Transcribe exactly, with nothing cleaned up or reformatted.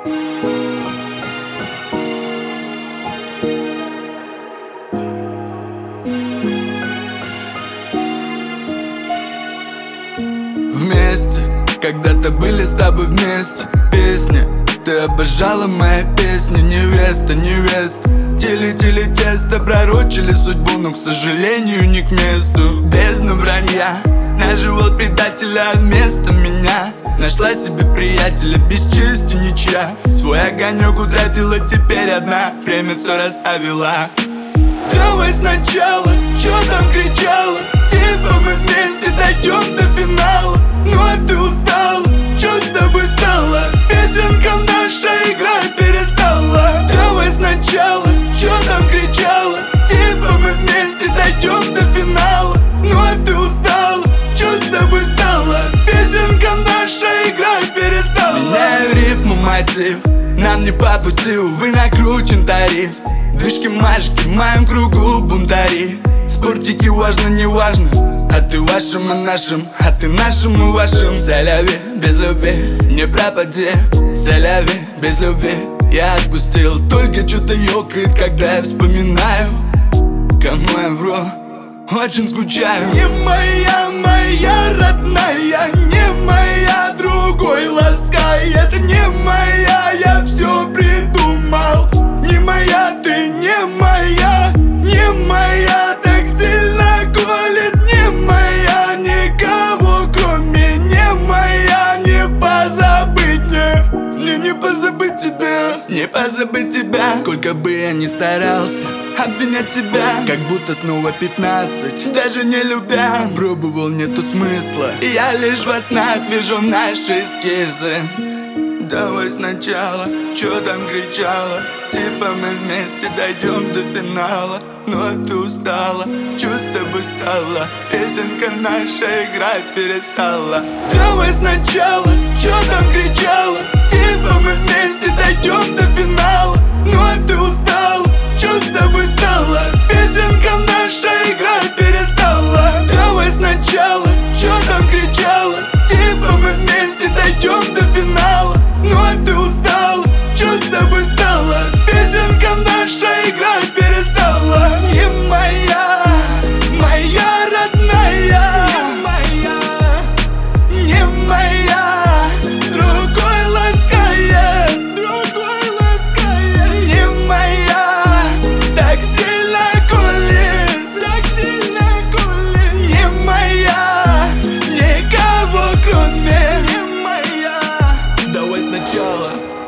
Вместе, когда-то были с тобой вместе. Песня, ты обожала мои песни. Невеста, невеста, теле-теле тесто. Пророчили судьбу, но, к сожалению, не к месту. Бездна вранья, на живот предателя вместо меня нашла себе приятеля, без чести ничья. Свой огонек утратила, теперь одна. Время все расставила. Давай сначала, чё там кричала? Типа мы вместе дойдем до финала. Ну а ты устала, чё с тобой стало? Песенка наша играть перестала. Давай сначала, чё там кричала? Типа мы вместе дойдем до финала. Ну а ты устала, чё с тобой стало? Песенка наша играть перестала. Меняю рифму, мотив, нам не по пути, увы, накручен тариф. Движки-машки в моем кругу бунтари. Спортики важно, не важно. А ты вашим и нашим, а ты нашим и вашим. Соляви, без любви, не пропади. Соляви, без любви, я отпустил. Только что-то ёкает, когда я вспоминаю, кому я вру, очень скучаю. Не моя, моя родная, не моя, другой ласкает. Не моя, я все придумал. Не моя, ты не моя, не моя, так сильно колет. Не моя, никого кроме. Не моя, не позабыть мне. Мне не позабыть тебя, не позабыть тебя. Сколько бы я ни старался обвинять тебя, как будто снова пятнадцать, даже не любя. Пробовал, нету смысла, и я лишь во снах вижу наши эскизы. Давай сначала, чё там кричала? Типа мы вместе дойдем до финала. Ну а ты устала, чё с тобой стало? Песенка наша играть перестала. Давай сначала, чё там кричала? Типа мы вместе дойдем до финала. Ну а ты устала, чё с тобой стало? Песенка наша играть перестала. Давай сначала, чё там кричала? Типа мы вместе дойдем до финала. Ну а ты устала, чё с тобой стало? Песенка наша играть перестала. Не моя, моя родная, не моя, не моя, другой ласкает, другой ласкает. Не моя, так сильно колет, так сильно колет. Не моя, никого кроме. Не моя. Давай сначала,